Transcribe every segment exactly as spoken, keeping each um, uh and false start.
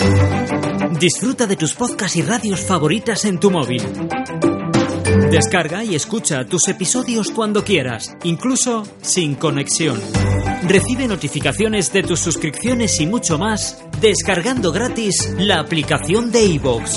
Disfruta de tus podcasts y radios favoritas en tu móvil. Descarga y escucha tus episodios cuando quieras, incluso sin conexión. Recibe notificaciones de tus suscripciones y mucho más descargando gratis la aplicación de iVoox.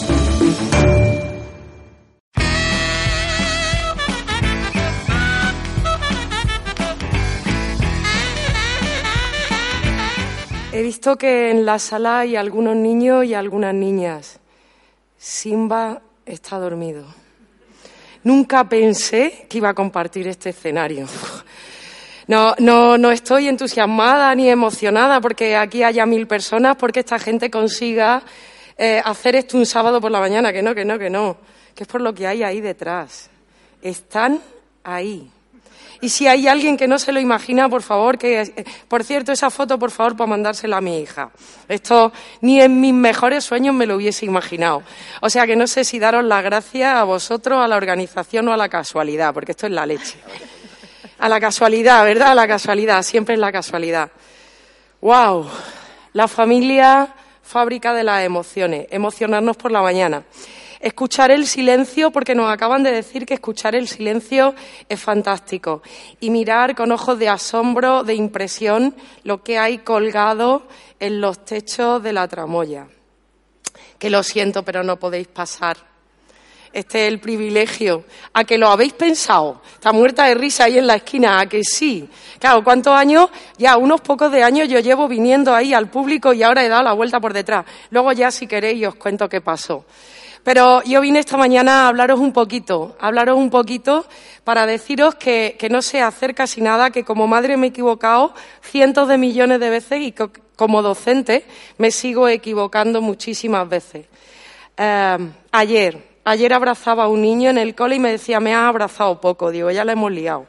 He visto que en la sala hay algunos niños y algunas niñas. Simba está dormido. Nunca pensé que iba a compartir este escenario. No, no, no estoy entusiasmada ni emocionada porque aquí haya mil personas, porque esta gente consiga eh, hacer esto un sábado por la mañana. Que no, que no, que no. Que es por lo que hay ahí detrás. Están ahí. Y si hay alguien que no se lo imagina, por favor, que, por cierto, esa foto, por favor, para mandársela a mi hija. Esto ni en mis mejores sueños me lo hubiese imaginado. O sea que no sé si daros las gracias a vosotros, a la organización o a la casualidad, porque esto es la leche. A la casualidad, ¿verdad? A la casualidad, siempre es la casualidad. ¡Wow! La familia, fábrica de las emociones, emocionarnos por la mañana. Escuchar el silencio, porque nos acaban de decir que escuchar el silencio es fantástico. Y mirar con ojos de asombro, de impresión, lo que hay colgado en los techos de la tramoya. Que lo siento, pero no podéis pasar. Este es el privilegio. ¿A que lo habéis pensado? Está muerta de risa ahí en la esquina, ¿a que sí? Claro, ¿cuántos años? Ya unos pocos de años yo llevo viniendo ahí al público y ahora he dado la vuelta por detrás. Luego ya, si queréis, os cuento qué pasó. Pero yo vine esta mañana a hablaros un poquito, a hablaros un poquito para deciros que, que no sé hacer casi nada, que como madre me he equivocado cientos de millones de veces y que como docente me sigo equivocando muchísimas veces. Eh, ayer, ayer abrazaba a un niño en el cole y me decía, me has abrazado poco. Digo, ya la hemos liado.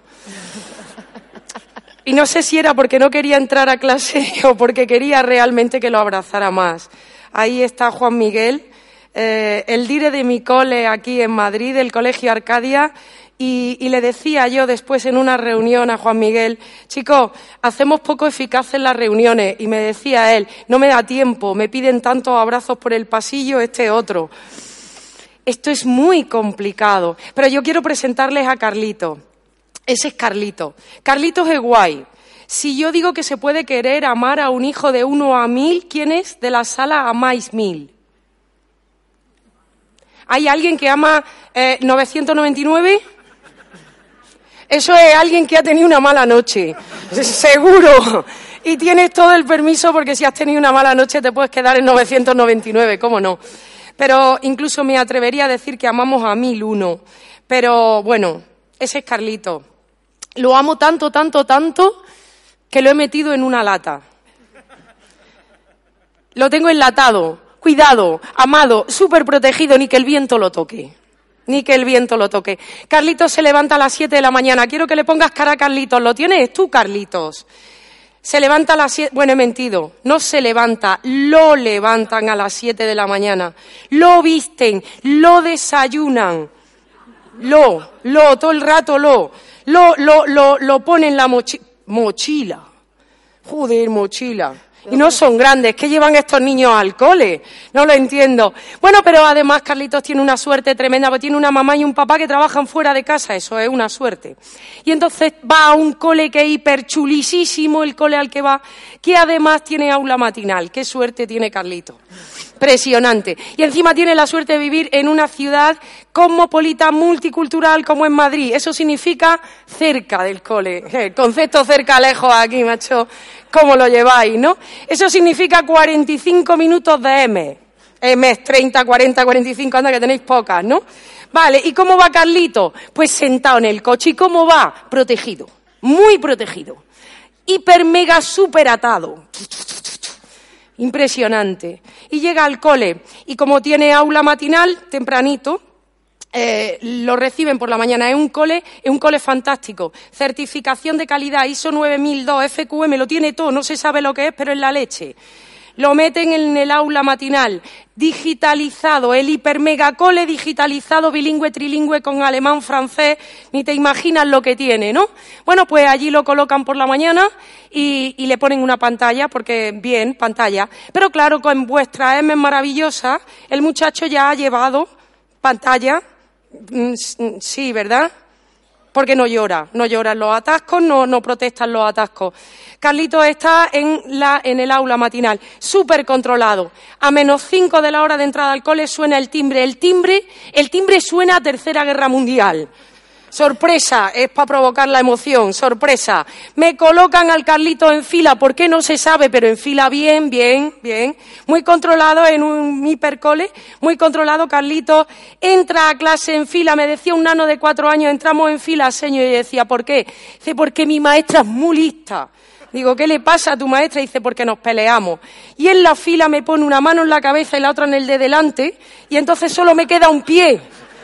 Y no sé si era porque no quería entrar a clase o porque quería realmente que lo abrazara más. Ahí está Juan Miguel. Eh, el dire de mi cole aquí en Madrid, el Colegio Arcadia, y, y le decía yo después en una reunión a Juan Miguel, chico, hacemos poco eficaces las reuniones, y me decía él, no me da tiempo, me piden tantos abrazos por el pasillo, este otro. Esto es muy complicado, pero yo quiero presentarles a Carlito. Ese es Carlito. Carlitos es guay. Si yo digo que se puede querer amar a un hijo de uno a mil, ¿quiénes de la sala amáis mil? ¿Hay alguien que ama eh, novecientos noventa y nueve? Eso es alguien que ha tenido una mala noche, seguro. Y tienes todo el permiso porque si has tenido una mala noche te puedes quedar en novecientos noventa y nueve, ¿cómo no? Pero incluso me atrevería a decir que amamos a mil uno. Pero bueno, ese es Carlito. Lo amo tanto, tanto, tanto que lo he metido en una lata. Lo tengo enlatado. Cuidado, amado, súper protegido, ni que el viento lo toque. Ni que el viento lo toque. Carlitos se levanta a las siete de la mañana. Quiero que le pongas cara a Carlitos. ¿Lo tienes tú, Carlitos? Se levanta a las siete... Bueno, he mentido. No se levanta, lo levantan a las siete de la mañana. Lo visten, lo desayunan. Lo, lo, todo el rato lo. Lo, lo, lo, lo ponen en la mochi... mochila. Joder, mochila. Y no son grandes. ¿Qué llevan estos niños al cole? No lo entiendo. Bueno, pero además Carlitos tiene una suerte tremenda, porque tiene una mamá y un papá que trabajan fuera de casa. Eso es una suerte. Y entonces va a un cole que es hiperchulisísimo, el cole al que va, que además tiene aula matinal. ¡Qué suerte tiene Carlitos! Impresionante. Y encima tiene la suerte de vivir en una ciudad cosmopolita, multicultural, como en Madrid. Eso significa cerca del cole. El concepto cerca, lejos aquí, macho. ¿Cómo lo lleváis, no? Eso significa cuarenta y cinco minutos de M. M, treinta, cuarenta, cuarenta y cinco, anda que tenéis pocas, ¿no? Vale, ¿y cómo va Carlito? Pues sentado en el coche. ¿Y cómo va? Protegido. Muy protegido. Hiper, mega, súper atado. Impresionante. Y llega al cole y como tiene aula matinal, tempranito, eh, lo reciben por la mañana. Es un cole, es un cole fantástico. Certificación de calidad, I S O nueve mil dos, F Q M, lo tiene todo. No se sabe lo que es, pero es la leche. lo meten en el aula matinal, digitalizado, el hipermegacole digitalizado, bilingüe, trilingüe, con alemán, francés, ni te imaginas lo que tiene, ¿no? Bueno, pues allí lo colocan por la mañana y, y le ponen una pantalla, porque bien, pantalla. Pero claro, con vuestra M maravillosa, el muchacho ya ha llevado pantalla, sí, ¿verdad? Porque no llora, no lloran los atascos, no, no protestan los atascos. Carlitos está en, la, en el aula matinal, súper controlado. A menos cinco de la hora de entrada al cole suena el timbre. El timbre, el timbre suena a Tercera Guerra Mundial. Sorpresa, es para provocar la emoción, sorpresa. Me colocan al Carlitos en fila, ¿por qué no se sabe? Pero en fila bien, bien, bien. Muy controlado en un hipercole, muy controlado. Carlitos entra a clase en fila, me decía un nano de cuatro años, entramos en fila, señor, y decía, ¿por qué? Dice, porque mi maestra es muy lista. Digo, ¿qué le pasa a tu maestra? Dice, porque nos peleamos. Y en la fila me pone una mano en la cabeza y la otra en el de delante, y entonces solo me queda un pie.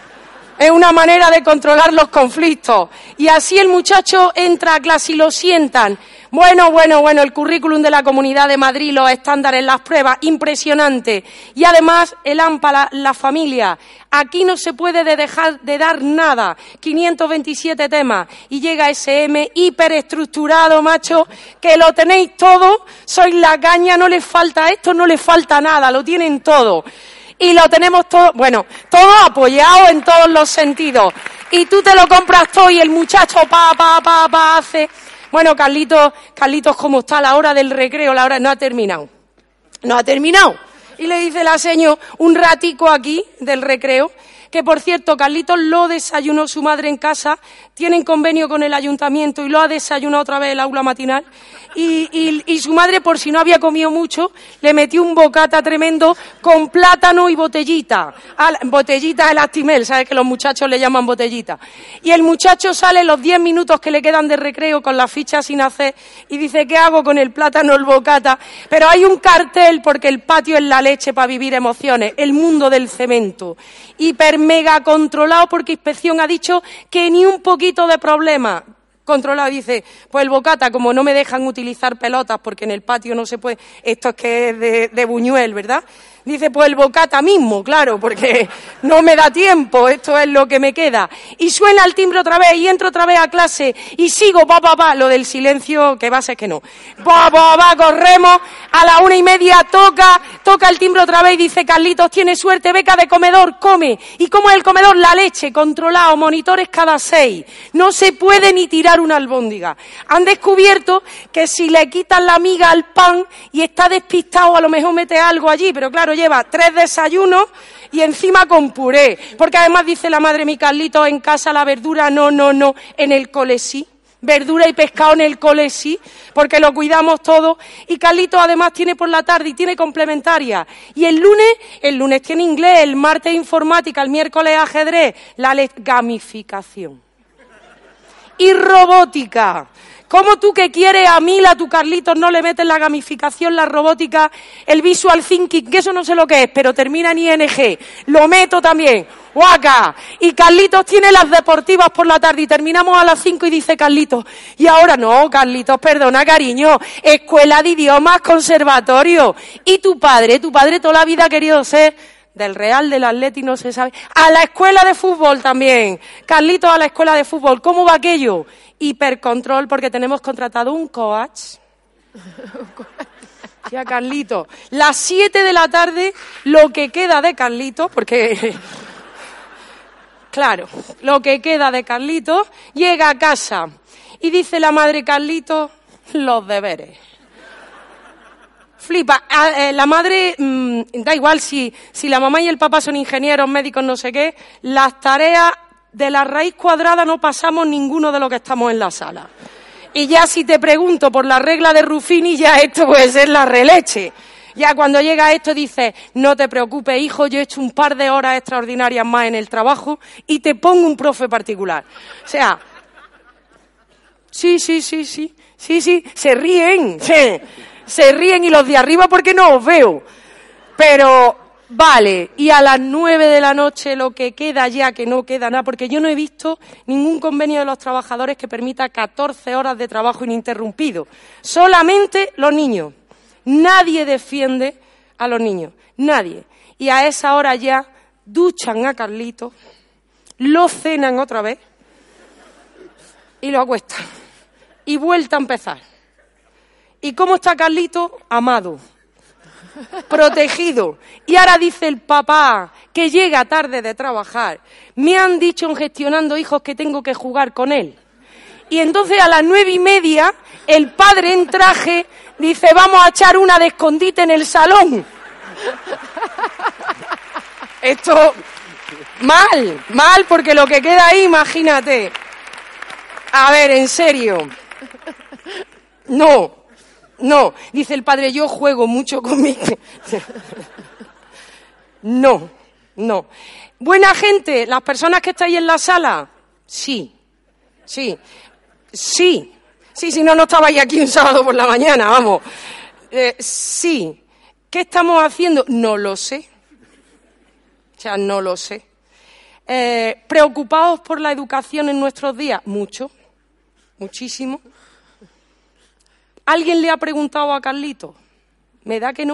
Es una manera de controlar los conflictos. Y así el muchacho entra a clase y lo sientan. Bueno, bueno, bueno, el currículum de la Comunidad de Madrid, los estándares, las pruebas, impresionante. Y además el AMPA, la, la familia. Aquí no se puede de dejar de dar nada. quinientos veintisiete temas. Y llega ese M hiperestructurado, macho, que lo tenéis todo. Sois la caña, no les falta esto, no les falta nada, lo tienen todo. Y lo tenemos todo, bueno, todo apoyado en todos los sentidos. Y tú te lo compras todo y el muchacho pa, pa, pa, pa, hace. Bueno, Carlitos, Carlitos, ¿cómo está la hora del recreo? La hora no ha terminado. No ha terminado. Y le dice la seño, un ratico aquí del recreo, que por cierto, Carlitos lo desayunó su madre en casa, tienen convenio con el ayuntamiento y lo ha desayunado otra vez el aula matinal. Y, y, y su madre, por si no había comido mucho, le metió un bocata tremendo con plátano y botellita. Al, botellita Elastimel, ¿sabes que los muchachos le llaman botellita? Y el muchacho sale los diez minutos que le quedan de recreo con la ficha sin hacer y dice, ¿qué hago con el plátano, el bocata? Pero hay un cartel porque el patio es la leche para vivir emociones, el mundo del cemento. Hiper mega controlado porque Inspección ha dicho que ni un poquito de problema. Controlado, dice, pues el bocata, como no me dejan utilizar pelotas porque en el patio no se puede, esto es que es de, de Buñuel, ¿verdad? Dice, pues el bocata mismo, claro, porque no me da tiempo, esto es lo que me queda. Y suena el timbre otra vez y entro otra vez a clase y sigo, pa, pa, pa, lo del silencio, que va a ser que no. Pa, pa, pa, corremos, a la una y media toca, toca el timbre otra vez y dice, Carlitos, tiene suerte, beca de comedor, come. ¿Y cómo es el comedor? La leche, controlado, monitores cada seis. No se puede ni tirar una albóndiga. Han descubierto que si le quitan la miga al pan y está despistado, a lo mejor mete algo allí, pero claro, lleva tres desayunos y encima con puré, porque además dice la madre, mi Carlitos, en casa la verdura no, no, no, en el cole sí, verdura y pescado en el cole sí, porque lo cuidamos todo, y Carlitos además tiene por la tarde y tiene complementaria, y el lunes, el lunes tiene inglés, el martes informática, el miércoles ajedrez, la gamificación y robótica. ¿Cómo tú que quieres a Mil, a tu Carlitos, no le metes la gamificación, la robótica, el visual thinking, que eso no sé lo que es, pero termina en I N G? Lo meto también. ¡Guaca! Y Carlitos tiene las deportivas por la tarde y terminamos a las cinco y dice Carlitos, y ahora no, Carlitos, perdona, cariño, escuela de idiomas, conservatorio. Y tu padre, tu padre toda la vida ha querido ser del Real, del Atleti, no se sabe. A la escuela de fútbol también. Carlitos a la escuela de fútbol. ¿Cómo va aquello? Hipercontrol, porque tenemos contratado un coach. Ya, Carlitos. Las siete de la tarde, lo que queda de Carlitos, porque... Claro, lo que queda de Carlitos, llega a casa y dice la madre, Carlitos, los deberes. Flipa, la madre, mmm, da igual si, si la mamá y el papá son ingenieros, médicos, no sé qué, las tareas de la raíz cuadrada no pasamos ninguno de los que estamos en la sala. Y ya si te pregunto por la regla de Ruffini, ya esto puede ser la releche. Ya cuando llega esto dices, no te preocupes, hijo, yo he hecho un par de horas extraordinarias más en el trabajo y te pongo un profe particular. O sea, sí, sí, sí, sí, sí, sí, se ríen, sí. Se ríen y los de arriba porque no os veo. Pero vale, y a las nueve de la noche lo que queda ya, que no queda nada, porque yo no he visto ningún convenio de los trabajadores que permita catorce horas de trabajo ininterrumpido. Solamente los niños. Nadie defiende a los niños, nadie. Y a esa hora ya duchan a Carlitos, lo cenan otra vez y lo acuestan. Y vuelta a empezar. ¿Y cómo está Carlitos? Amado, protegido. Y ahora dice el papá, que llega tarde de trabajar, me han dicho en Gestionando Hijos que tengo que jugar con él. Y entonces a las nueve y media, el padre en traje dice, vamos a echar una de escondite en el salón. Esto, mal, mal, porque lo que queda ahí, imagínate. A ver, en serio. No, no. Dice el padre, yo juego mucho con mi... No, no. Buena gente, las personas que estáis en la sala, sí, sí. Sí, sí, si no, no estabais aquí un sábado por la mañana, vamos. Eh, sí. ¿Qué estamos haciendo? No lo sé. O sea, no lo sé. Eh, ¿Preocupados por la educación en nuestros días? Mucho, muchísimo. ¿Alguien le ha preguntado a Carlitos? Me da que no.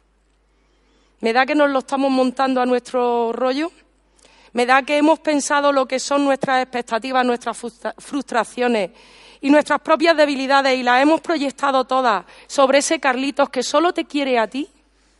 Me da que nos lo estamos montando a nuestro rollo. Me da que hemos pensado lo que son nuestras expectativas, nuestras frustraciones y nuestras propias debilidades y las hemos proyectado todas sobre ese Carlitos que solo te quiere a ti,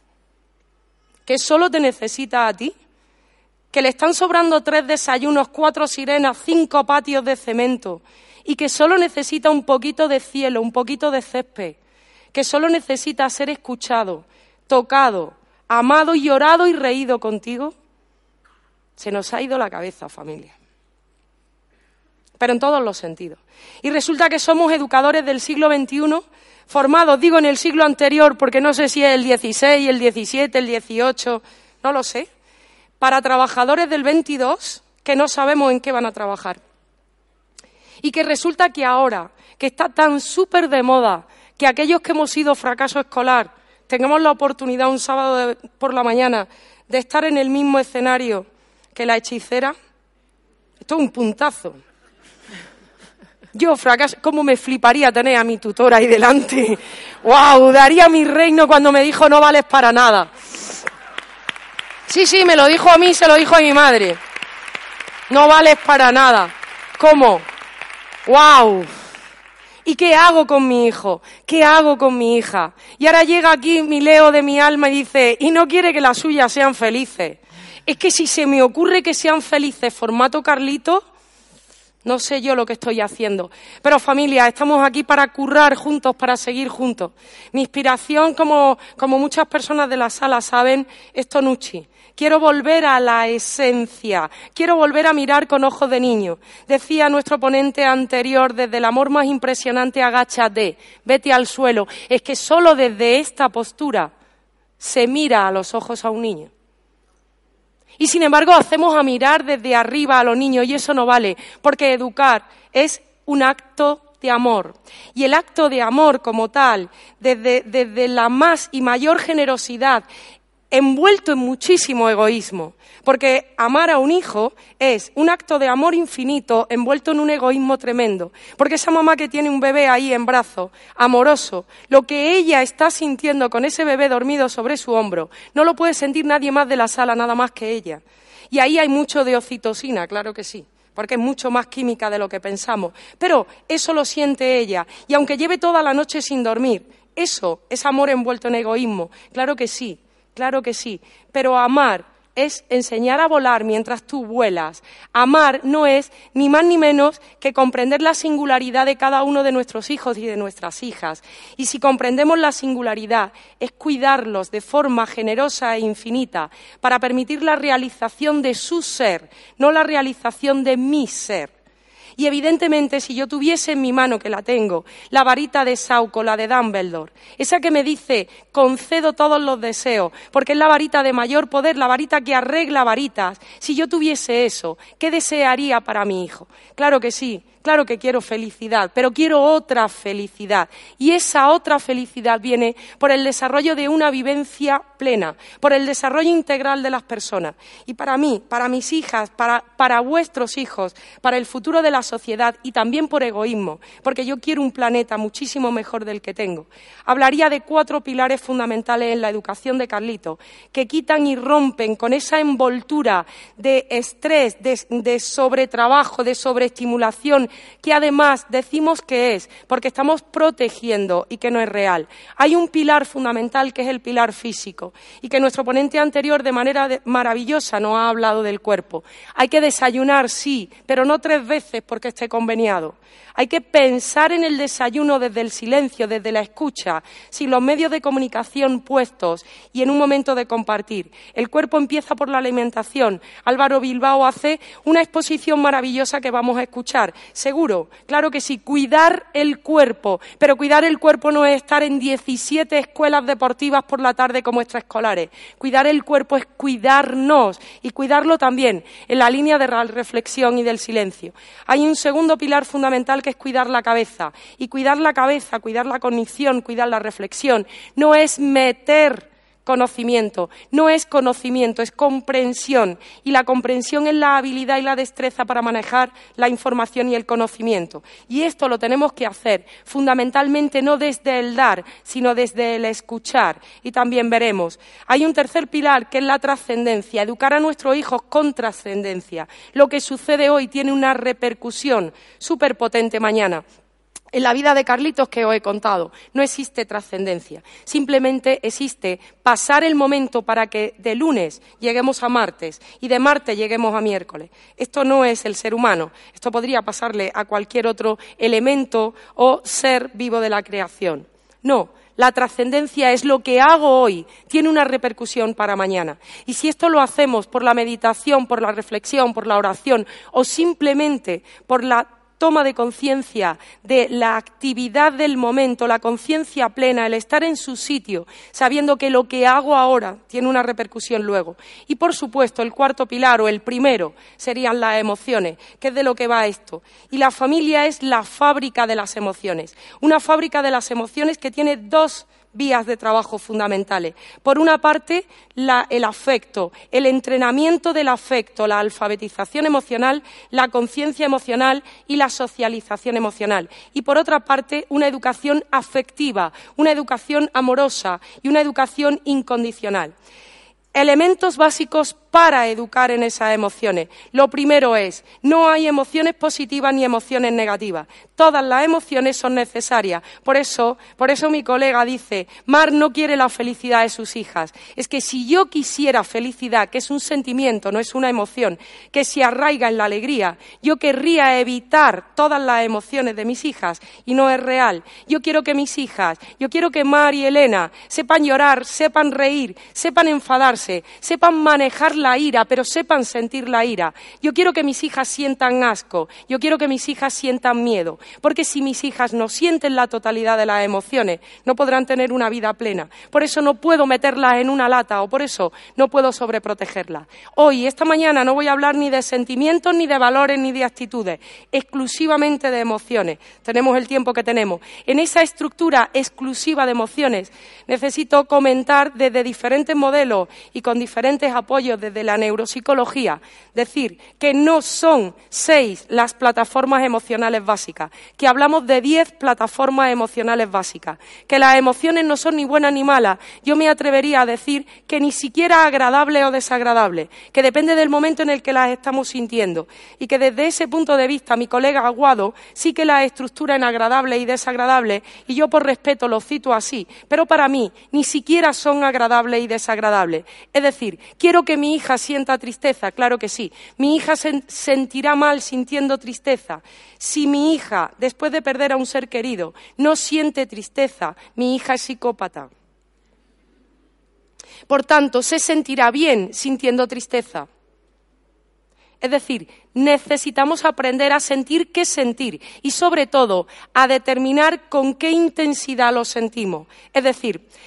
que solo te necesita a ti, que le están sobrando tres desayunos, cuatro sirenas, cinco patios de cemento y que solo necesita un poquito de cielo, un poquito de césped, que solo necesita ser escuchado, tocado, amado y llorado y reído contigo. Se nos ha ido la cabeza, familia. Pero en todos los sentidos. Y resulta que somos educadores del siglo veintiuno, formados, digo, en el siglo anterior, porque no sé si es el dieciséis, el diecisiete, el dieciocho, no lo sé, para trabajadores del veintidós que no sabemos en qué van a trabajar. Y que resulta que ahora, que está tan súper de moda, que aquellos que hemos sido fracaso escolar tengamos la oportunidad un sábado de, por la mañana de estar en el mismo escenario que la hechicera, esto es un puntazo. Yo, fracaso, ¿cómo me fliparía tener a mi tutora ahí delante? ¡Wow! Daría mi reino cuando me dijo no vales para nada. Sí, sí, me lo dijo a mí, se lo dijo a mi madre. No vales para nada. ¿Cómo? ¡Wow! ¿Y qué hago con mi hijo? ¿Qué hago con mi hija? Y ahora llega aquí mi Leo de mi alma y dice, y no quiere que las suyas sean felices. Es que si se me ocurre que sean felices formato Carlitos, no sé yo lo que estoy haciendo. Pero familia, estamos aquí para currar juntos, para seguir juntos. Mi inspiración, como, como muchas personas de la sala saben, es Tonucci. Quiero volver a la esencia, quiero volver a mirar con ojos de niño. Decía nuestro ponente anterior, desde el amor más impresionante, agáchate, vete al suelo. Es que solo desde esta postura se mira a los ojos a un niño. Y sin embargo hacemos a mirar desde arriba a los niños y eso no vale, porque educar es un acto de amor. Y el acto de amor como tal, desde, desde la más y mayor generosidad, envuelto en muchísimo egoísmo, porque amar a un hijo es un acto de amor infinito envuelto en un egoísmo tremendo, porque esa mamá que tiene un bebé ahí en brazos, amoroso, lo que ella está sintiendo con ese bebé dormido sobre su hombro, no lo puede sentir nadie más de la sala, nada más que ella. Y ahí hay mucho de oxitocina, claro que sí, porque es mucho más química de lo que pensamos, pero eso lo siente ella, y aunque lleve toda la noche sin dormir, eso es amor envuelto en egoísmo, claro que sí. Claro que sí, pero amar es enseñar a volar mientras tú vuelas. Amar no es ni más ni menos que comprender la singularidad de cada uno de nuestros hijos y de nuestras hijas. Y si comprendemos la singularidad, es cuidarlos de forma generosa e infinita para permitir la realización de su ser, no la realización de mi ser. Y evidentemente, si yo tuviese en mi mano, que la tengo, la varita de Sauco, la de Dumbledore, esa que me dice, concedo todos los deseos, porque es la varita de mayor poder, la varita que arregla varitas, si yo tuviese eso, ¿qué desearía para mi hijo? Claro que sí, claro que quiero felicidad, pero quiero otra felicidad. Y esa otra felicidad viene por el desarrollo de una vivencia plena, por el desarrollo integral de las personas. Y para mí, para mis hijas, para, para vuestros hijos, para el futuro de la sociedad y también por egoísmo, porque yo quiero un planeta muchísimo mejor del que tengo, hablaría de cuatro pilares fundamentales en la educación de Carlitos, que quitan y rompen con esa envoltura de estrés, de, de sobretrabajo, de sobreestimulación, que además decimos que es, porque estamos protegiendo y que no es real. Hay un pilar fundamental que es el pilar físico y que nuestro ponente anterior de manera de, maravillosa nos ha hablado del cuerpo. Hay que desayunar, sí, pero no tres veces porque esté conveniado. Hay que pensar en el desayuno desde el silencio, desde la escucha, sin los medios de comunicación puestos y en un momento de compartir. El cuerpo empieza por la alimentación. Álvaro Bilbao hace una exposición maravillosa que vamos a escuchar. Seguro, claro que sí, cuidar el cuerpo. Pero cuidar el cuerpo no es estar en diecisiete escuelas deportivas por la tarde como extraescolares. Cuidar el cuerpo es cuidarnos y cuidarlo también en la línea de la reflexión y del silencio. Hay un segundo pilar fundamental que es cuidar la cabeza. Y cuidar la cabeza, cuidar la cognición, cuidar la reflexión, no es meter conocimiento, no es conocimiento, es comprensión. Y la comprensión es la habilidad y la destreza para manejar la información y el conocimiento. Y esto lo tenemos que hacer fundamentalmente no desde el dar, sino desde el escuchar. Y también veremos. Hay un tercer pilar que es la trascendencia, educar a nuestros hijos con trascendencia. Lo que sucede hoy tiene una repercusión súper potente mañana. En la vida de Carlitos que os he contado no existe trascendencia, simplemente existe pasar el momento para que de lunes lleguemos a martes y de martes lleguemos a miércoles. Esto no es el ser humano, esto podría pasarle a cualquier otro elemento o ser vivo de la creación. No, la trascendencia es lo que hago hoy, tiene una repercusión para mañana. Y si esto lo hacemos por la meditación, por la reflexión, por la oración o simplemente por la toma de conciencia de la actividad del momento, la conciencia plena, el estar en su sitio, sabiendo que lo que hago ahora tiene una repercusión luego. Y, por supuesto, el cuarto pilar, o el primero, serían las emociones, que es de lo que va esto. Y la familia es la fábrica de las emociones, una fábrica de las emociones que tiene dos vías de trabajo fundamentales. Por una parte, la, el afecto, el entrenamiento del afecto, la alfabetización emocional, la conciencia emocional y la socialización emocional. Y por otra parte, una educación afectiva, una educación amorosa y una educación incondicional. Elementos básicos para educar en esas emociones. Lo primero es, no hay emociones positivas ni emociones negativas. Todas las emociones son necesarias. Por eso, por eso mi colega dice, Mar no quiere la felicidad de sus hijas. Es que si yo quisiera felicidad, que es un sentimiento, no es una emoción, que se arraiga en la alegría, yo querría evitar todas las emociones de mis hijas y no es real. Yo quiero que mis hijas, yo quiero que Mar y Elena sepan llorar, sepan reír, sepan enfadarse, sepan manejar la ira, pero sepan sentir la ira. Yo quiero que mis hijas sientan asco, yo quiero que mis hijas sientan miedo, porque si mis hijas no sienten la totalidad de las emociones, no podrán tener una vida plena. Por eso no puedo meterlas en una lata o por eso no puedo sobreprotegerlas. Hoy, esta mañana, no voy a hablar ni de sentimientos, ni de valores, ni de actitudes, exclusivamente de emociones. Tenemos el tiempo que tenemos. En esa estructura exclusiva de emociones necesito comentar desde diferentes modelos y con diferentes apoyos desde la neuropsicología, decir que no son seis las plataformas emocionales básicas, que hablamos de diez plataformas emocionales básicas, que las emociones no son ni buenas ni malas, yo me atrevería a decir que ni siquiera agradables o desagradables, que depende del momento en el que las estamos sintiendo y que desde ese punto de vista mi colega Aguado sí que las estructura en agradables y desagradables y yo por respeto los cito así, pero para mí ni siquiera son agradables y desagradables. Es decir, quiero que mi hija sienta tristeza, claro que sí. Mi hija se sentirá mal sintiendo tristeza. Si mi hija, después de perder a un ser querido, no siente tristeza, mi hija es psicópata. Por tanto, se sentirá bien sintiendo tristeza. Es decir, necesitamos aprender a sentir qué sentir y, sobre todo, a determinar con qué intensidad lo sentimos. Es decir,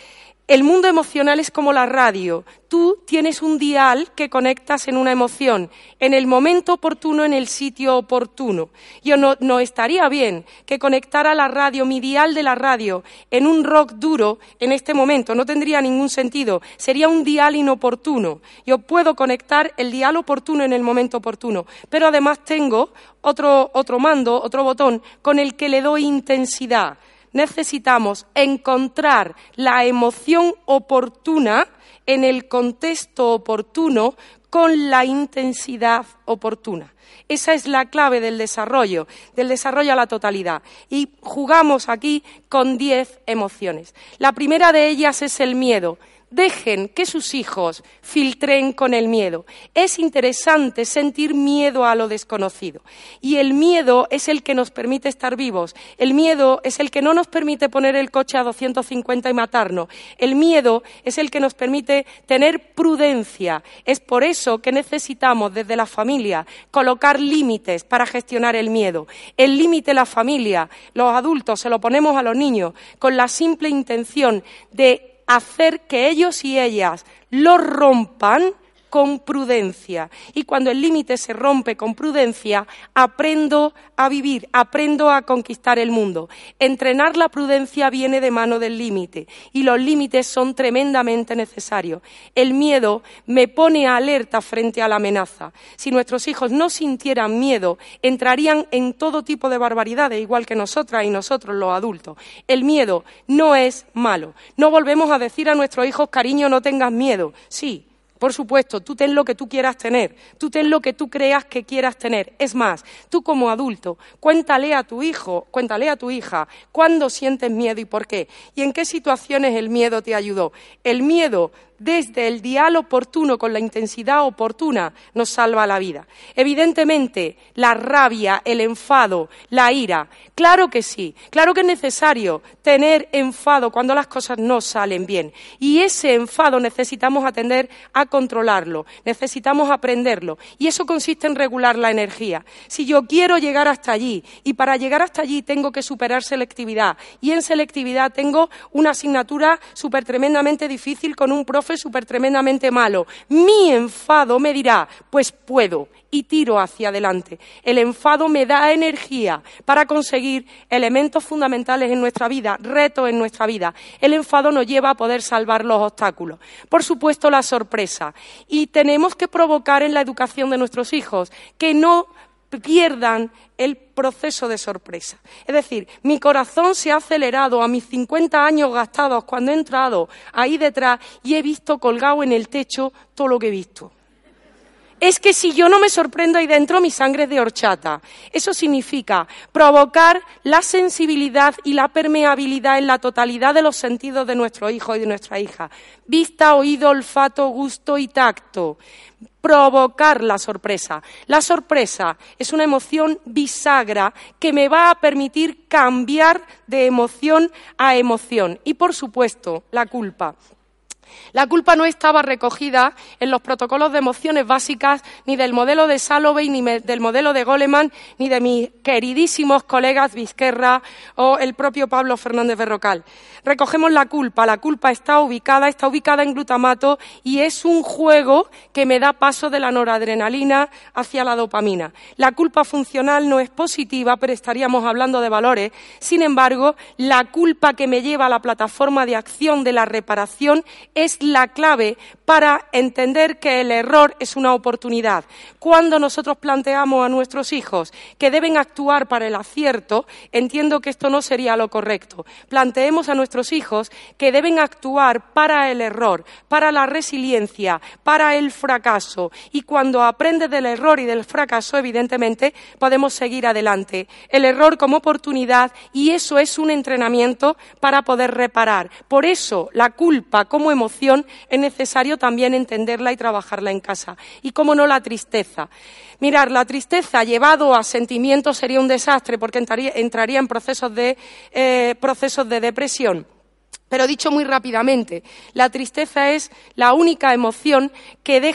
El mundo emocional es como la radio. Tú tienes un dial que conectas en una emoción, en el momento oportuno, en el sitio oportuno. Yo no, no estaría bien que conectara la radio, mi dial de la radio, en un rock duro en este momento. No tendría ningún sentido. Sería un dial inoportuno. Yo puedo conectar el dial oportuno en el momento oportuno, pero además tengo otro, otro mando, otro botón, con el que le doy intensidad. Necesitamos encontrar la emoción oportuna en el contexto oportuno con la intensidad oportuna. Esa es la clave del desarrollo, del desarrollo a la totalidad. Y jugamos aquí con diez emociones. La primera de ellas es el miedo. Dejen que sus hijos filtren con el miedo. Es interesante sentir miedo a lo desconocido. Y el miedo es el que nos permite estar vivos. El miedo es el que no nos permite poner el coche a doscientos cincuenta y matarnos. El miedo es el que nos permite tener prudencia. Es por eso que necesitamos desde la familia colocar límites para gestionar el miedo. El límite la familia, los adultos, se lo ponemos a los niños con la simple intención de hacer que ellos y ellas lo rompan con prudencia. Y cuando el límite se rompe con prudencia, aprendo a vivir, aprendo a conquistar el mundo. Entrenar la prudencia viene de mano del límite y los límites son tremendamente necesarios. El miedo me pone alerta frente a la amenaza. Si nuestros hijos no sintieran miedo, entrarían en todo tipo de barbaridades, igual que nosotras y nosotros los adultos. El miedo no es malo. No volvemos a decir a nuestros hijos, cariño, no tengas miedo. Sí. Por supuesto, tú ten lo que tú quieras tener, tú ten lo que tú creas que quieras tener. Es más, tú como adulto, cuéntale a tu hijo, cuéntale a tu hija cuándo sientes miedo y por qué, y en qué situaciones el miedo te ayudó. El miedo, desde el dial oportuno, con la intensidad oportuna, nos salva la vida. Evidentemente, la rabia, el enfado, la ira, claro que sí, claro que es necesario tener enfado cuando las cosas no salen bien. Y ese enfado necesitamos atender a controlarlo, necesitamos aprenderlo. Y eso consiste en regular la energía. Si yo quiero llegar hasta allí, y para llegar hasta allí tengo que superar selectividad, y en selectividad tengo una asignatura súper tremendamente difícil con un profe súper tremendamente malo. Mi enfado me dirá, pues puedo, y tiro hacia adelante. El enfado me da energía para conseguir elementos fundamentales en nuestra vida, retos en nuestra vida. El enfado nos lleva a poder salvar los obstáculos. Por supuesto, la sorpresa. Y tenemos que provocar en la educación de nuestros hijos que no pierdan el proceso de sorpresa. Es decir, mi corazón se ha acelerado a mis cincuenta años gastados cuando he entrado ahí detrás y he visto colgado en el techo todo lo que he visto. Es que si yo no me sorprendo ahí dentro, mi sangre es de horchata. Eso significa provocar la sensibilidad y la permeabilidad en la totalidad de los sentidos de nuestro hijo y de nuestra hija. Vista, oído, olfato, gusto y tacto. Provocar la sorpresa. La sorpresa es una emoción bisagra que me va a permitir cambiar de emoción a emoción. Y, por supuesto, la culpa. La culpa no estaba recogida en los protocolos de emociones básicas ni del modelo de Salovey, ni del modelo de Goleman, ni de mis queridísimos colegas Vizquerra o el propio Pablo Fernández Berrocal. Recogemos la culpa. La culpa está ubicada, está ubicada en glutamato y es un juego que me da paso de la noradrenalina hacia la dopamina. La culpa funcional no es positiva, pero estaríamos hablando de valores. Sin embargo, la culpa que me lleva a la plataforma de acción de la reparación es la clave para entender que el error es una oportunidad. Cuando nosotros planteamos a nuestros hijos que deben actuar para el acierto, entiendo que esto no sería lo correcto. Planteemos a nuestros hijos que deben actuar para el error, para la resiliencia, para el fracaso. Y cuando aprendes del error y del fracaso, evidentemente, podemos seguir adelante. El error como oportunidad, y eso es un entrenamiento para poder reparar. Por eso, la culpa como emoción es necesario también entenderla y trabajarla en casa. Y cómo no, la tristeza. Mirar, la tristeza llevado a sentimientos sería un desastre porque entraría, entraría en procesos de, eh, procesos de depresión. Pero dicho muy rápidamente, la tristeza es la única emoción que deja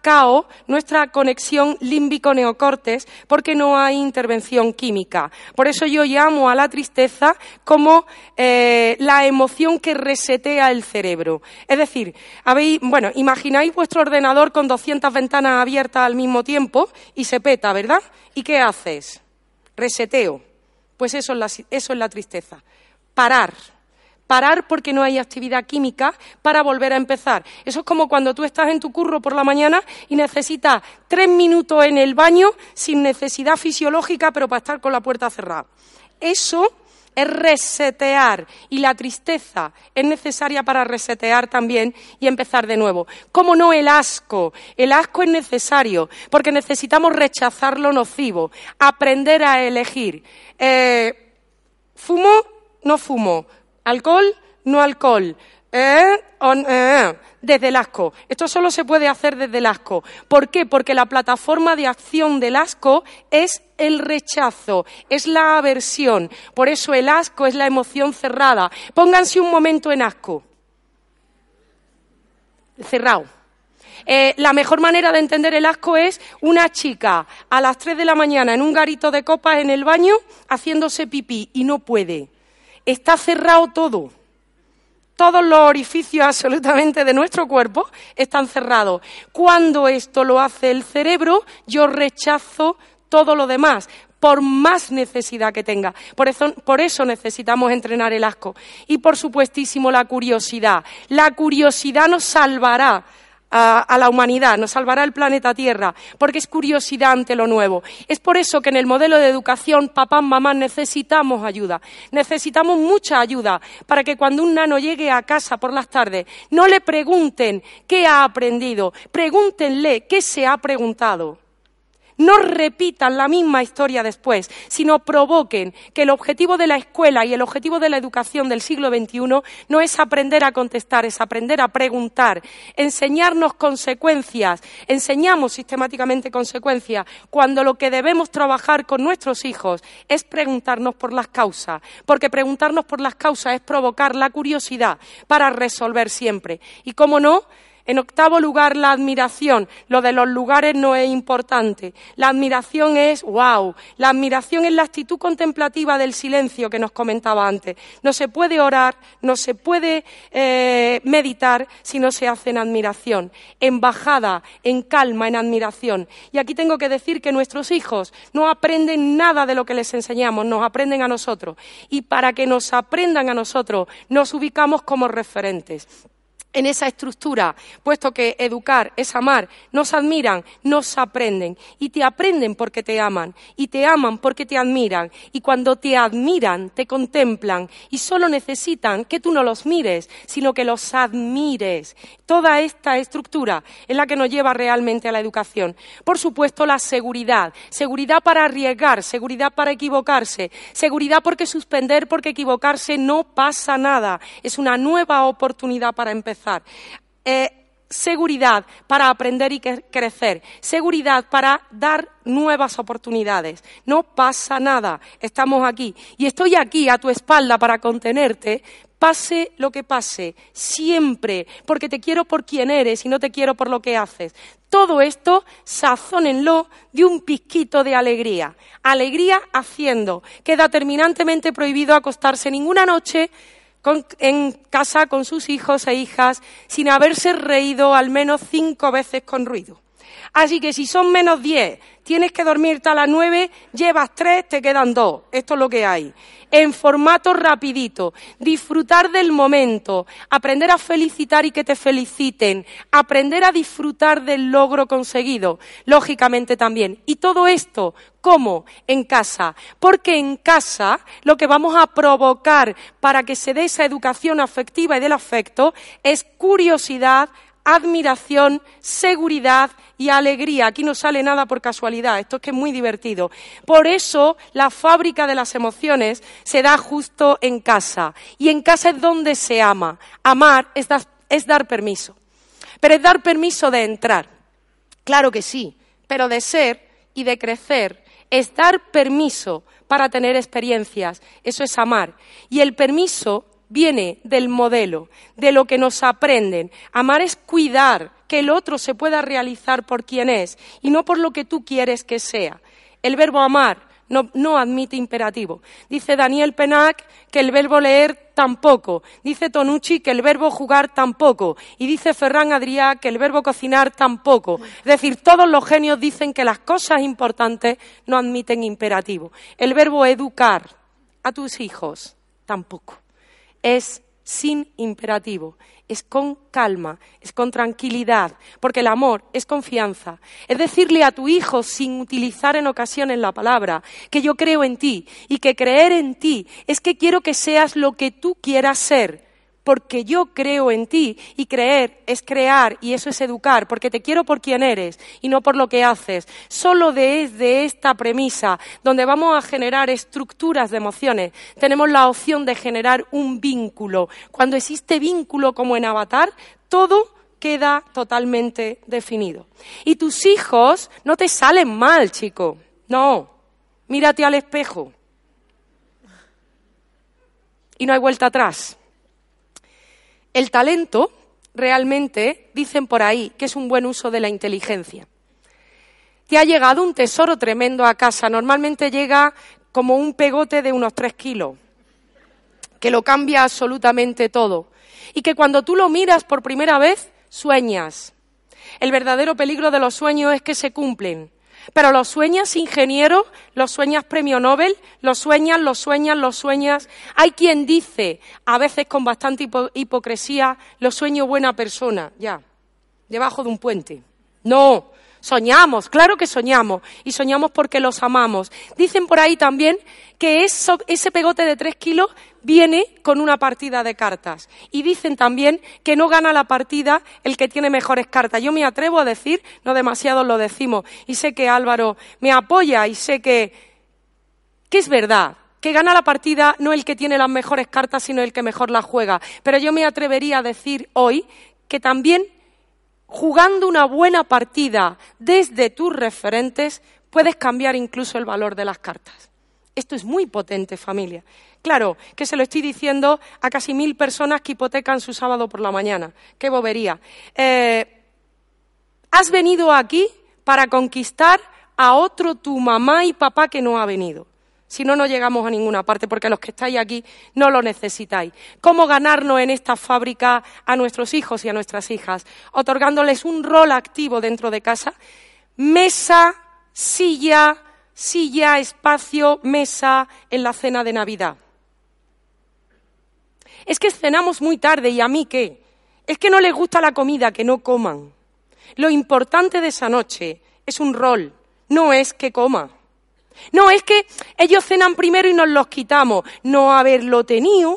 cao nuestra conexión límbico-neocortes porque no hay intervención química. Por eso yo llamo a la tristeza como eh, la emoción que resetea el cerebro. Es decir, habéis, bueno, imagináis vuestro ordenador con doscientas ventanas abiertas al mismo tiempo y se peta, ¿verdad? ¿Y qué haces? Reseteo. Pues eso es la, eso es la tristeza. Parar. Parar porque no hay actividad química para volver a empezar. Eso es como cuando tú estás en tu curro por la mañana y necesitas tres minutos en el baño sin necesidad fisiológica, pero para estar con la puerta cerrada. Eso es resetear, y la tristeza es necesaria para resetear también y empezar de nuevo. ¿Cómo no el asco? El asco es necesario porque necesitamos rechazar lo nocivo, aprender a elegir. Eh, ¿Fumo? No fumo. ¿Alcohol? No alcohol. ¿Eh? On, eh, desde el asco. Esto solo se puede hacer desde el asco. ¿Por qué? Porque la plataforma de acción del asco es el rechazo, es la aversión. Por eso el asco es la emoción cerrada. Pónganse un momento en asco. Cerrado. Eh, la mejor manera de entender el asco es una chica a las tres de la mañana en un garito de copas en el baño haciéndose pipí y no puede. Está cerrado todo. Todos los orificios absolutamente de nuestro cuerpo están cerrados. Cuando esto lo hace el cerebro, yo rechazo todo lo demás, por más necesidad que tenga. Por eso, por eso necesitamos entrenar el asco. Y, por supuestísimo, la curiosidad. La curiosidad nos salvará a, a la humanidad, nos salvará el planeta Tierra, porque es curiosidad ante lo nuevo. Es por eso que en el modelo de educación, papás, mamás, necesitamos ayuda. Necesitamos mucha ayuda para que cuando un nano llegue a casa por las tardes, no le pregunten qué ha aprendido, pregúntenle qué se ha preguntado. No repitan la misma historia después, sino provoquen que el objetivo de la escuela y el objetivo de la educación del siglo veintiuno no es aprender a contestar, es aprender a preguntar, enseñarnos consecuencias. Enseñamos sistemáticamente consecuencias cuando lo que debemos trabajar con nuestros hijos es preguntarnos por las causas, porque preguntarnos por las causas es provocar la curiosidad para resolver siempre. Y, cómo no, en octavo lugar, la admiración. Lo de los lugares no es importante. La admiración es, wow, la admiración es la actitud contemplativa del silencio que nos comentaba antes. No se puede orar, no se puede eh, meditar si no se hace en admiración, en bajada, en calma, en admiración. Y aquí tengo que decir que nuestros hijos no aprenden nada de lo que les enseñamos, nos aprenden a nosotros. Y para que nos aprendan a nosotros, nos ubicamos como referentes. En esa estructura, puesto que educar es amar, nos admiran, nos aprenden. Y te aprenden porque te aman, y te aman porque te admiran. Y cuando te admiran, te contemplan, y solo necesitan que tú no los mires, sino que los admires. Toda esta estructura es la que nos lleva realmente a la educación. Por supuesto, la seguridad. Seguridad para arriesgar, seguridad para equivocarse, seguridad porque suspender, porque equivocarse no pasa nada. Es una nueva oportunidad para empezar. Eh, seguridad para aprender y que crecer, seguridad para dar nuevas oportunidades. No pasa nada, estamos aquí. Y estoy aquí a tu espalda para contenerte, pase lo que pase, siempre, porque te quiero por quien eres y no te quiero por lo que haces. Todo esto, sazónenlo de un pizquito de alegría. Alegría haciendo. Queda terminantemente prohibido acostarse ninguna noche Con, en casa con sus hijos e hijas sin haberse reído al menos cinco veces con ruido. Así que si son menos diez, tienes que dormirte a las nueve, llevas tres, te quedan dos. Esto es lo que hay. En formato rapidito, disfrutar del momento, aprender a felicitar y que te feliciten, aprender a disfrutar del logro conseguido, lógicamente también. Y todo esto, ¿cómo? En casa. Porque en casa lo que vamos a provocar para que se dé esa educación afectiva y del afecto es curiosidad, admiración, seguridad y alegría. Aquí no sale nada por casualidad, esto es que es muy divertido. Por eso la fábrica de las emociones se da justo en casa. Y en casa es donde se ama. Amar es, da, es dar permiso. Pero es dar permiso de entrar. Claro que sí, pero de ser y de crecer es dar permiso para tener experiencias. Eso es amar. Y el permiso viene del modelo, de lo que nos aprenden. Amar es cuidar que el otro se pueda realizar por quien es y no por lo que tú quieres que sea. El verbo amar no, no admite imperativo. Dice Daniel Pennac que el verbo leer tampoco. Dice Tonucci que el verbo jugar tampoco. Y dice Ferran Adrià que el verbo cocinar tampoco. Es decir, todos los genios dicen que las cosas importantes no admiten imperativo. El verbo educar a tus hijos tampoco. Es sin imperativo, es con calma, es con tranquilidad, porque el amor es confianza. Es decirle a tu hijo, sin utilizar en ocasiones la palabra, que yo creo en ti, y que creer en ti es que quiero que seas lo que tú quieras ser, porque yo creo en ti, y creer es crear, y eso es educar, porque te quiero por quien eres y no por lo que haces. Solo desde esta premisa, donde vamos a generar estructuras de emociones, tenemos la opción de generar un vínculo. Cuando existe vínculo como en Avatar, todo queda totalmente definido. Y tus hijos no te salen mal, chico. No, mírate al espejo. Y no hay vuelta atrás. El talento, realmente, dicen por ahí, que es un buen uso de la inteligencia. Te ha llegado un tesoro tremendo a casa. Normalmente llega como un pegote de unos tres kilos, que lo cambia absolutamente todo. Y que cuando tú lo miras por primera vez, sueñas. El verdadero peligro de los sueños es que se cumplen. Pero los sueñas, ingeniero, los sueñas premio Nobel, los sueñas, los sueñas, los sueñas. Hay quien dice, a veces con bastante hipo- hipocresía, lo sueño buena persona, ya, debajo de un puente. No, soñamos, claro que soñamos, y soñamos porque los amamos. Dicen por ahí también que eso, ese pegote de tres kilos viene con una partida de cartas. Y dicen también que no gana la partida el que tiene mejores cartas. Yo me atrevo a decir, no demasiado lo decimos, y sé que Álvaro me apoya y sé que, que es verdad, que gana la partida no el que tiene las mejores cartas, sino el que mejor las juega. Pero yo me atrevería a decir hoy que también jugando una buena partida desde tus referentes puedes cambiar incluso el valor de las cartas. Esto es muy potente, familia. Claro, que se lo estoy diciendo a casi mil personas que hipotecan su sábado por la mañana. ¡Qué bobería! Eh, has venido aquí para conquistar a otro tu mamá y papá que no ha venido. Si no, no llegamos a ninguna parte, porque los que estáis aquí no lo necesitáis. ¿Cómo ganarnos en esta fábrica a nuestros hijos y a nuestras hijas? Otorgándoles un rol activo dentro de casa. Mesa, silla, silla, espacio, mesa en la cena de Navidad. Es que cenamos muy tarde, ¿y a mí qué? Es que no les gusta la comida, que no coman. Lo importante de esa noche es un rol, no es que coma. No, es que ellos cenan primero y nos los quitamos. No haberlo tenido.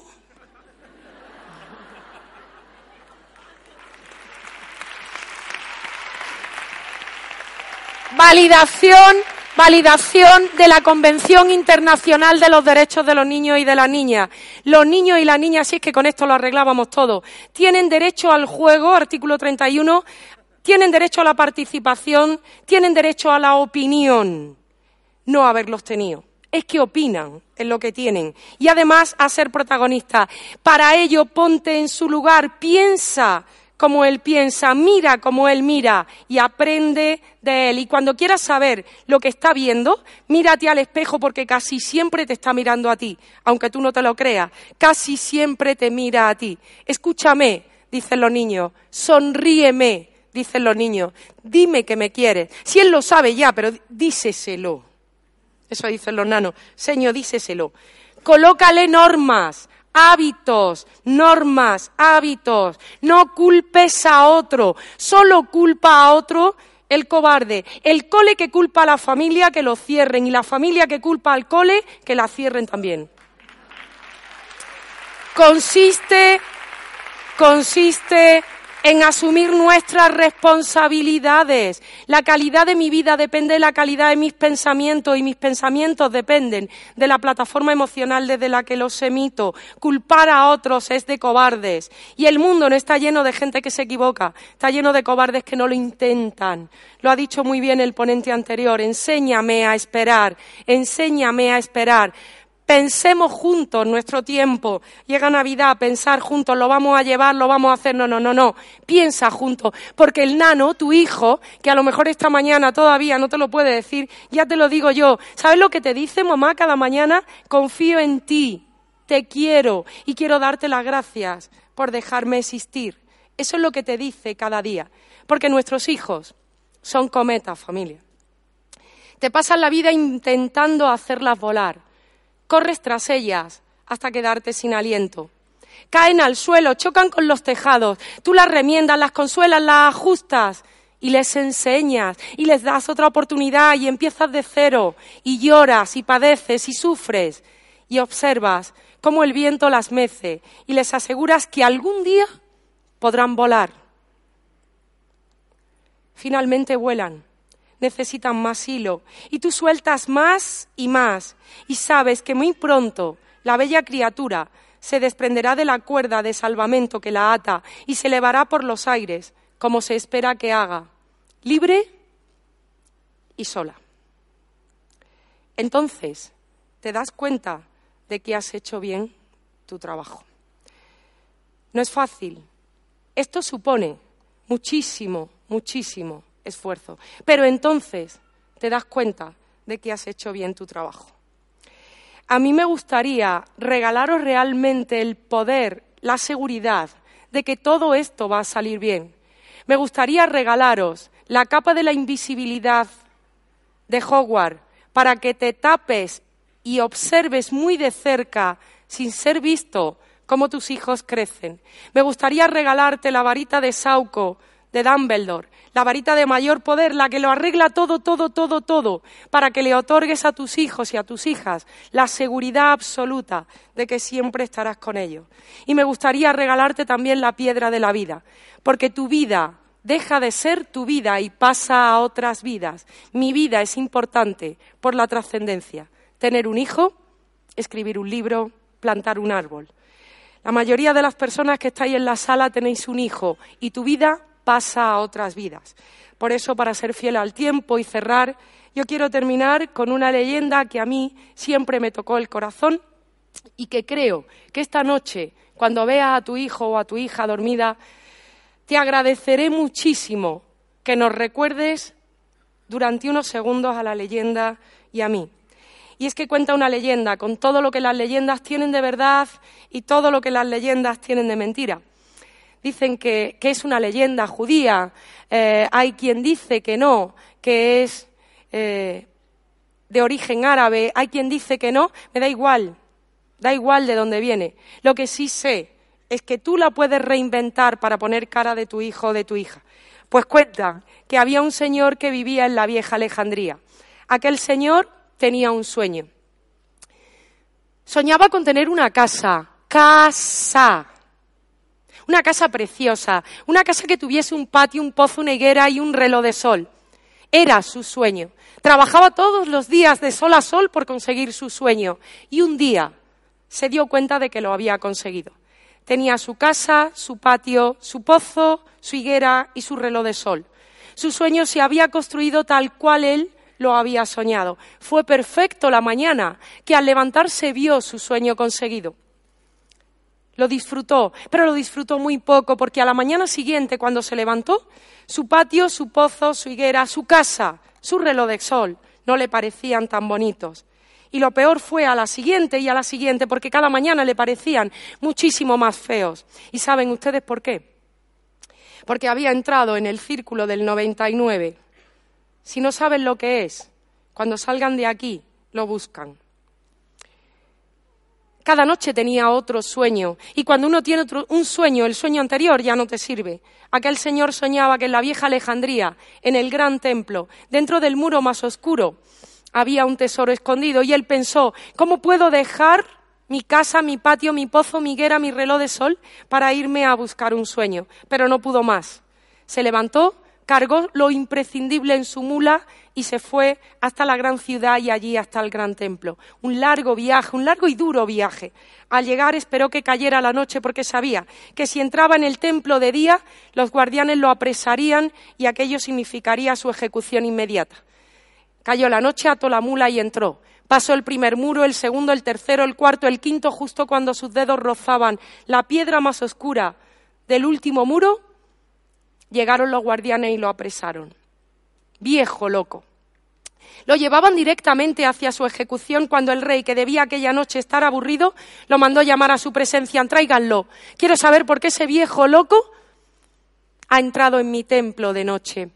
Validación, validación de la Convención Internacional de los Derechos de los Niños y de las Niñas. Los niños y las niñas, si es que con esto lo arreglábamos todo, tienen derecho al juego, artículo treinta y uno, tienen derecho a la participación, tienen derecho a la opinión. No haberlos tenido. Es que opinan en lo que tienen. Y además a ser protagonistas. Para ello, ponte en su lugar, piensa como él piensa, mira como él mira y aprende de él. Y cuando quieras saber lo que está viendo, mírate al espejo porque casi siempre te está mirando a ti. Aunque tú no te lo creas, casi siempre te mira a ti. Escúchame, dicen los niños, sonríeme, dicen los niños, dime que me quieres. Si él lo sabe ya, pero díseselo. Eso dicen los nanos. Señor, díseselo. Colócale normas, hábitos, normas, hábitos. No culpes a otro. Solo culpa a otro el cobarde. El cole que culpa a la familia, que lo cierren. Y la familia que culpa al cole, que la cierren también. Consiste, consiste en asumir nuestras responsabilidades. La calidad de mi vida depende de la calidad de mis pensamientos y mis pensamientos dependen de la plataforma emocional desde la que los emito. Culpar a otros es de cobardes. Y el mundo no está lleno de gente que se equivoca, está lleno de cobardes que no lo intentan. Lo ha dicho muy bien el ponente anterior. Enséñame a esperar, enséñame a esperar. Pensemos juntos nuestro tiempo. Llega Navidad, pensar juntos, lo vamos a llevar, lo vamos a hacer. No, no, no, no. Piensa juntos. Porque el nano, tu hijo, que a lo mejor esta mañana todavía no te lo puede decir, ya te lo digo yo. ¿Sabes lo que te dice mamá cada mañana? Confío en ti, te quiero y quiero darte las gracias por dejarme existir. Eso es lo que te dice cada día. Porque nuestros hijos son cometas, familia. Te pasas la vida intentando hacerlas volar. Corres tras ellas hasta quedarte sin aliento. Caen al suelo, chocan con los tejados. Tú las remiendas, las consuelas, las ajustas y les enseñas y les das otra oportunidad y empiezas de cero y lloras y padeces y sufres y observas cómo el viento las mece y les aseguras que algún día podrán volar. Finalmente vuelan. Necesitan más hilo y tú sueltas más y más y sabes que muy pronto la bella criatura se desprenderá de la cuerda de salvamento que la ata y se elevará por los aires como se espera que haga, libre y sola. Entonces te das cuenta de que has hecho bien tu trabajo. No es fácil. Esto supone muchísimo, muchísimo esfuerzo. Pero entonces te das cuenta de que has hecho bien tu trabajo. A mí me gustaría regalaros realmente el poder, la seguridad de que todo esto va a salir bien. Me gustaría regalaros la capa de la invisibilidad de Hogwarts para que te tapes y observes muy de cerca, sin ser visto, cómo tus hijos crecen. Me gustaría regalarte la varita de Sauco de Dumbledore, la varita de mayor poder, la que lo arregla todo, todo, todo, todo, para que le otorgues a tus hijos y a tus hijas la seguridad absoluta de que siempre estarás con ellos. Y me gustaría regalarte también la piedra de la vida, porque tu vida deja de ser tu vida y pasa a otras vidas. Mi vida es importante por la trascendencia. Tener un hijo, escribir un libro, plantar un árbol. La mayoría de las personas que estáis en la sala tenéis un hijo y tu vida pasa a otras vidas. Por eso, para ser fiel al tiempo y cerrar, yo quiero terminar con una leyenda que a mí siempre me tocó el corazón y que creo que esta noche, cuando veas a tu hijo o a tu hija dormida, te agradeceré muchísimo que nos recuerdes durante unos segundos a la leyenda y a mí. Y es que cuenta una leyenda con todo lo que las leyendas tienen de verdad y todo lo que las leyendas tienen de mentira. Dicen que, que es una leyenda judía, eh, hay quien dice que no, que es eh, de origen árabe, hay quien dice que no, me da igual, da igual de dónde viene. Lo que sí sé es que tú la puedes reinventar para poner cara de tu hijo o de tu hija. Pues cuenta que había un señor que vivía en la vieja Alejandría. Aquel señor tenía un sueño. Soñaba con tener una casa, casa. Una casa preciosa, una casa que tuviese un patio, un pozo, una higuera y un reloj de sol. Era su sueño. Trabajaba todos los días de sol a sol por conseguir su sueño. Y un día se dio cuenta de que lo había conseguido. Tenía su casa, su patio, su pozo, su higuera y su reloj de sol. Su sueño se había construido tal cual él lo había soñado. Fue perfecto la mañana que al levantarse vio su sueño conseguido. Lo disfrutó, pero lo disfrutó muy poco, porque a la mañana siguiente, cuando se levantó, su patio, su pozo, su higuera, su casa, su reloj de sol, no le parecían tan bonitos. Y lo peor fue a la siguiente y a la siguiente, porque cada mañana le parecían muchísimo más feos. ¿Y saben ustedes por qué? Porque había entrado en el círculo del noventa y nueve. Si no saben lo que es, cuando salgan de aquí, lo buscan. Cada noche tenía otro sueño, y cuando uno tiene otro, un sueño, el sueño anterior ya no te sirve. Aquel señor soñaba que en la vieja Alejandría, en el gran templo, dentro del muro más oscuro, había un tesoro escondido, y él pensó, ¿cómo puedo dejar mi casa, mi patio, mi pozo, mi higuera, mi reloj de sol para irme a buscar un sueño? Pero no pudo más. Se levantó, cargó lo imprescindible en su mula y se fue hasta la gran ciudad y allí hasta el gran templo. Un largo viaje, un largo y duro viaje. Al llegar esperó que cayera la noche porque sabía que si entraba en el templo de día, los guardianes lo apresarían y aquello significaría su ejecución inmediata. Cayó la noche, ató la mula y entró. Pasó el primer muro, el segundo, el tercero, el cuarto, el quinto, justo cuando sus dedos rozaban la piedra más oscura del último muro, llegaron los guardianes y lo apresaron. Viejo loco. Lo llevaban directamente hacia su ejecución cuando el rey, que debía aquella noche estar aburrido, lo mandó llamar a su presencia. Tráiganlo. Quiero saber por qué ese viejo loco ha entrado en mi templo de noche.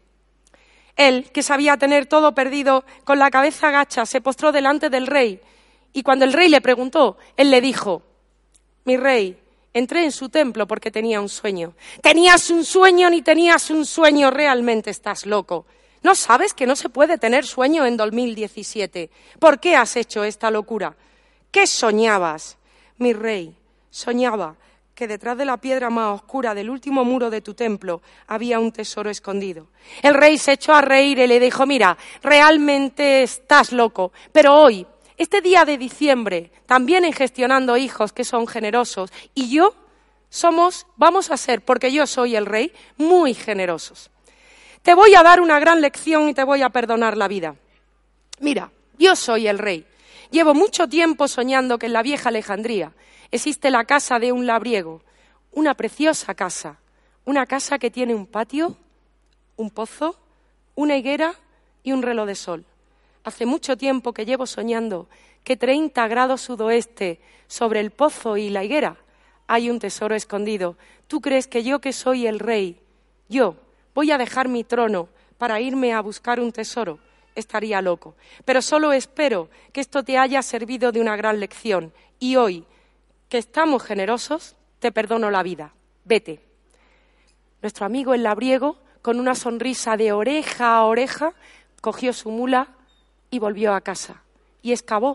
Él, que sabía tener todo perdido, con la cabeza agacha, se postró delante del rey. Y cuando el rey le preguntó, él le dijo: mi rey, entré en su templo porque tenía un sueño. ¿Tenías un sueño ni tenías un sueño? Realmente estás loco. ¿No sabes que no se puede tener sueño en dos mil diecisiete? ¿Por qué has hecho esta locura? ¿Qué soñabas? Mi rey, soñaba que detrás de la piedra más oscura del último muro de tu templo había un tesoro escondido. El rey se echó a reír y le dijo: mira, realmente estás loco, pero hoy, este día de diciembre, también en Gestionando Hijos, que son generosos, y yo somos, vamos a ser, porque yo soy el rey, muy generosos. Te voy a dar una gran lección y te voy a perdonar la vida. Mira, yo soy el rey. Llevo mucho tiempo soñando que en la vieja Alejandría existe la casa de un labriego, una preciosa casa, una casa que tiene un patio, un pozo, una higuera y un reloj de sol. Hace mucho tiempo que llevo soñando que treinta grados sudoeste sobre el pozo y la higuera hay un tesoro escondido. ¿Tú crees que yo, que soy el rey, yo voy a dejar mi trono para irme a buscar un tesoro? Estaría loco. Pero solo espero que esto te haya servido de una gran lección. Y hoy, que estamos generosos, te perdono la vida. Vete. Nuestro amigo el labriego, con una sonrisa de oreja a oreja, cogió su mula y volvió a casa. Y excavó.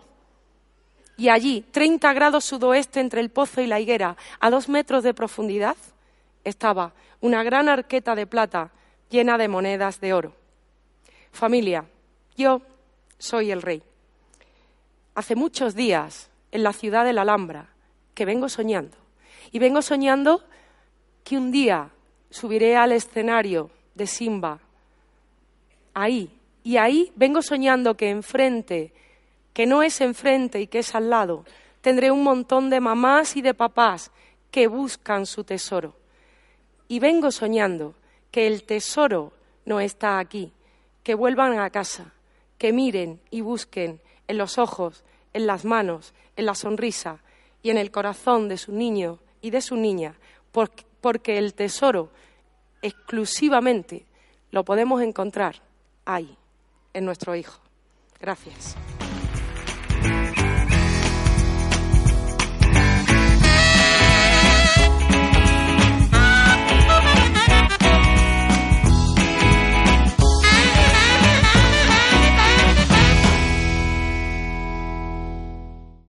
Y allí, treinta grados sudoeste entre el pozo y la higuera, a dos metros de profundidad, estaba una gran arqueta de plata llena de monedas de oro. Familia, yo soy el rey. Hace muchos días, en la ciudad de la Alhambra, que vengo soñando. Y vengo soñando que un día subiré al escenario de Simba, ahí. Y ahí vengo soñando que enfrente, que no es enfrente y que es al lado, tendré un montón de mamás y de papás que buscan su tesoro. Y vengo soñando que el tesoro no está aquí, que vuelvan a casa, que miren y busquen en los ojos, en las manos, en la sonrisa y en el corazón de su niño y de su niña, porque el tesoro exclusivamente lo podemos encontrar ahí, en nuestro hijo. Gracias.